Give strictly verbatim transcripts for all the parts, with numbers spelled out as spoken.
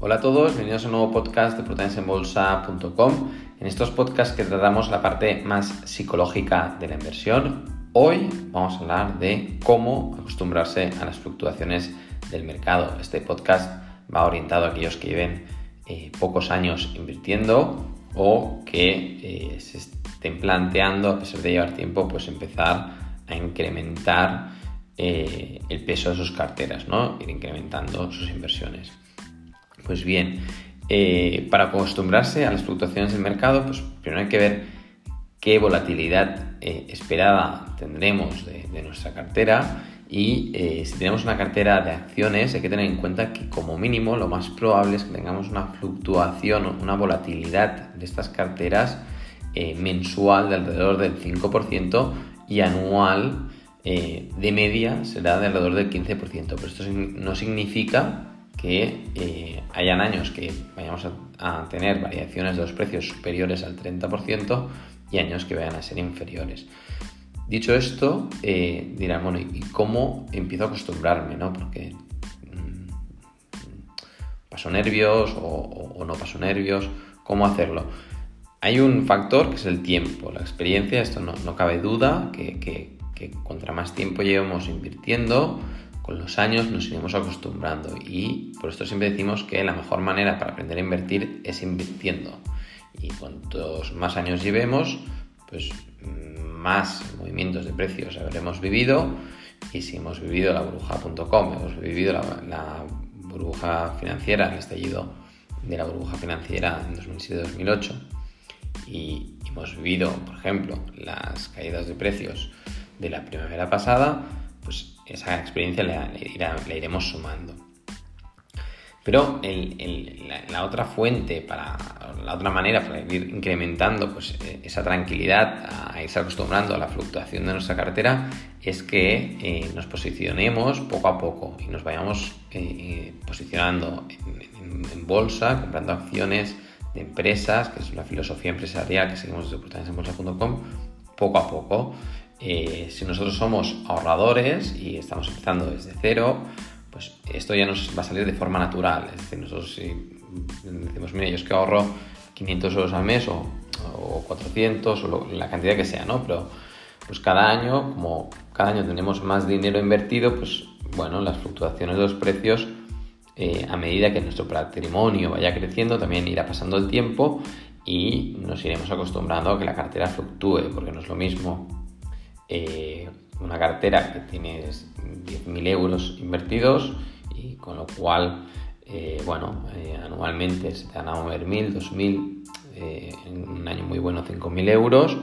Hola a todos, bienvenidos a un nuevo podcast de protagonistas en bolsa punto com. En estos podcasts que tratamos la parte más psicológica de la inversión, hoy vamos a hablar de cómo acostumbrarse a las fluctuaciones del mercado. Este podcast va orientado a aquellos que lleven eh, pocos años invirtiendo o que eh, se estén planteando, a pesar de llevar tiempo, pues empezar a incrementar eh, el peso de sus carteras, ¿no? Ir incrementando sus inversiones. Pues bien, eh, para acostumbrarse a las fluctuaciones del mercado, pues primero hay que ver qué volatilidad eh, esperada tendremos de, de nuestra cartera y eh, si tenemos una cartera de acciones hay que tener en cuenta que como mínimo lo más probable es que tengamos una fluctuación, una volatilidad de estas carteras eh, mensual de alrededor del cinco por ciento y anual eh, de media será de alrededor del quince por ciento, pero esto no significa que eh, hayan años que vayamos a, a tener variaciones de los precios superiores al treinta por ciento y años que vayan a ser inferiores. Dicho esto, eh, dirán, bueno, ¿y cómo empiezo a acostumbrarme, no? Porque mmm, paso nervios o, o, o no paso nervios, ¿cómo hacerlo? Hay un factor que es el tiempo, la experiencia, esto no, no cabe duda, que, que, que contra más tiempo llevemos invirtiendo, con los años nos iremos acostumbrando y por esto siempre decimos que la mejor manera para aprender a invertir es invirtiendo y cuantos más años llevemos, pues más movimientos de precios habremos vivido y si hemos vivido la burbuja punto com, hemos vivido la, la burbuja financiera, el estallido de la burbuja financiera en dos mil siete dos mil ocho y hemos vivido, por ejemplo, las caídas de precios de la primavera pasada, pues esa experiencia la, la, la iremos sumando. Pero el, el, la, la otra fuente, para la otra manera para ir incrementando pues, esa tranquilidad, a, a irse acostumbrando a la fluctuación de nuestra cartera, es que eh, nos posicionemos poco a poco y nos vayamos eh, posicionando en, en, en bolsa, comprando acciones de empresas, que es una filosofía empresarial que seguimos desde protagonistas en bolsa punto com, poco a poco. Eh, si nosotros somos ahorradores y estamos empezando desde cero, pues esto ya nos va a salir de forma natural. Es decir, nosotros si decimos, mira, yo es que ahorro quinientos euros al mes o, o cuatrocientos o lo, la cantidad que sea, ¿no? Pero pues cada año, como cada año tenemos más dinero invertido, pues bueno, las fluctuaciones de los precios, eh, a medida que nuestro patrimonio vaya creciendo, también irá pasando el tiempo y nos iremos acostumbrando a que la cartera fluctúe, porque no es lo mismo Eh, una cartera que tienes diez mil euros invertidos y con lo cual eh, bueno, eh, anualmente se te van a mover mil, dos mil, eh, en un año muy bueno cinco mil euros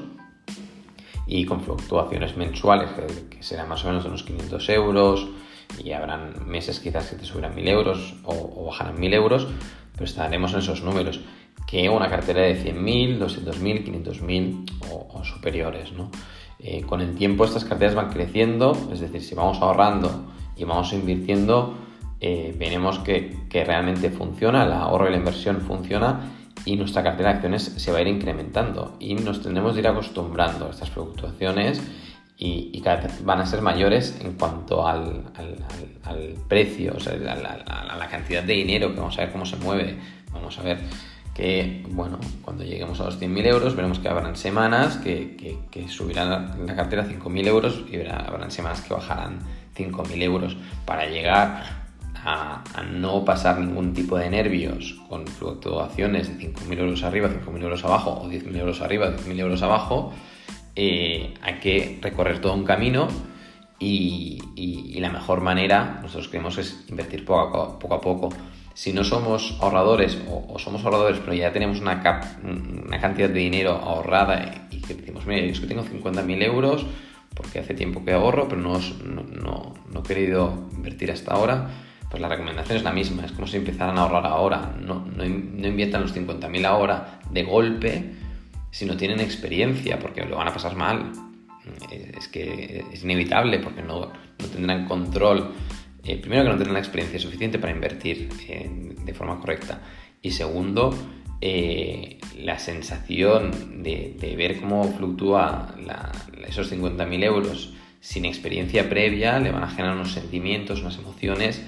y con fluctuaciones mensuales que, que serán más o menos de unos quinientos euros y habrán meses quizás que te subirán mil euros o, o bajarán mil euros, pero estaremos en esos números que una cartera de cien mil, doscientos mil, quinientos mil o, o superiores, ¿no? Eh, con el tiempo estas carteras van creciendo, es decir, si vamos ahorrando y vamos invirtiendo, eh, veremos que, que realmente funciona, el ahorro y la inversión funciona y nuestra cartera de acciones se va a ir incrementando y nos tendremos de ir acostumbrando a estas fluctuaciones y, y cada vez van a ser mayores en cuanto al, al, al, al precio, o sea, a la, a la cantidad de dinero que vamos a ver cómo se mueve, vamos a ver que, bueno, cuando lleguemos a los cien mil euros veremos que habrán semanas que, que, que subirán la, la cartera a cinco mil euros y habrán semanas que bajarán cinco mil euros para llegar a, a no pasar ningún tipo de nervios con fluctuaciones de cinco mil euros arriba, cinco mil euros abajo o diez mil euros arriba, diez mil euros abajo. Eh, hay que recorrer todo un camino y, y, y la mejor manera, nosotros creemos, es invertir poco a poco. A poco. Si no somos ahorradores o, o somos ahorradores pero ya tenemos una, cap, una cantidad de dinero ahorrada y que decimos, mira, yo es que tengo cincuenta mil euros porque hace tiempo que ahorro pero no, no, no, no he querido invertir hasta ahora, pues la recomendación es la misma, es como si empezaran a ahorrar ahora, no, no, no inviertan los cincuenta mil ahora de golpe si no tienen experiencia porque lo van a pasar mal, es que es inevitable porque no, no tendrán control. Eh, primero que no tendrán la experiencia suficiente para invertir eh, de forma correcta y segundo, eh, la sensación de, de ver cómo fluctúa la, esos cincuenta mil euros sin experiencia previa le van a generar unos sentimientos, unas emociones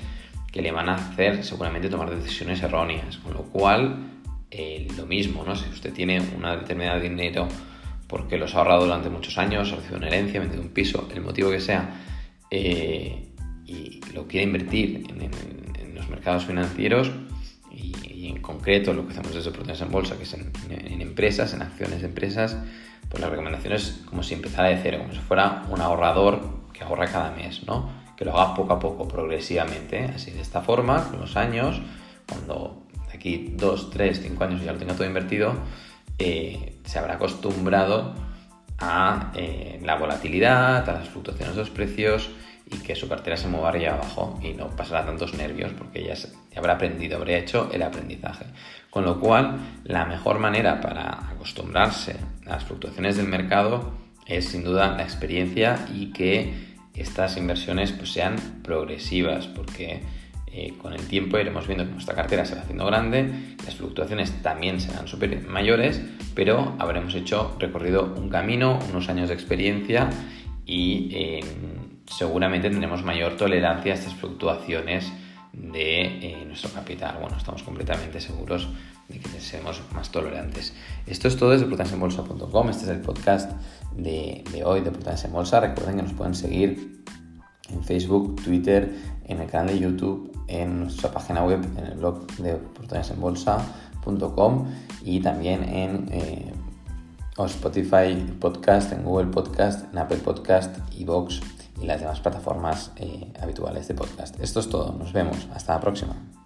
que le van a hacer seguramente tomar decisiones erróneas, con lo cual eh, lo mismo, ¿no? Si usted tiene una determinada dinero porque los ha ahorrado durante muchos años, ha recibido una herencia, ha vendido un piso, el motivo que sea, eh, y lo quiere invertir en, en, en los mercados financieros y, y en concreto lo que hacemos desde Oportunidades en Bolsa, que es en, en empresas, en acciones de empresas, pues la recomendación es como si empezara de cero, como si fuera un ahorrador que ahorra cada mes, ¿no? Que lo haga poco a poco, progresivamente, así de esta forma, con los años, cuando de aquí dos, tres, cinco años ya lo tenga todo invertido, eh, se habrá acostumbrado a eh, la volatilidad, a las fluctuaciones de los precios y que su cartera se mueva arriba abajo y no pasará tantos nervios porque ya, se, ya habrá aprendido, habrá hecho el aprendizaje. Con lo cual, la mejor manera para acostumbrarse a las fluctuaciones del mercado es sin duda la experiencia y que estas inversiones pues, sean progresivas, porque eh, con el tiempo iremos viendo que nuestra cartera se va haciendo grande, las fluctuaciones también serán super mayores, pero habremos hecho recorrido un camino, unos años de experiencia y eh, seguramente tendremos mayor tolerancia a estas fluctuaciones de eh, nuestro capital. Bueno, estamos completamente seguros de que seremos más tolerantes. Esto es todo desde oportunidades en bolsa punto com. Este es el podcast de, de hoy de Oportunidades en Bolsa. Recuerden que nos pueden seguir en Facebook, Twitter, en el canal de YouTube, en nuestra página web, en el blog de oportunidades en bolsa punto com y también en eh, Spotify Podcast, en Google Podcast, en Apple Podcast, iVoox y las demás plataformas eh, habituales de podcast. Esto es todo. Nos vemos. Hasta la próxima.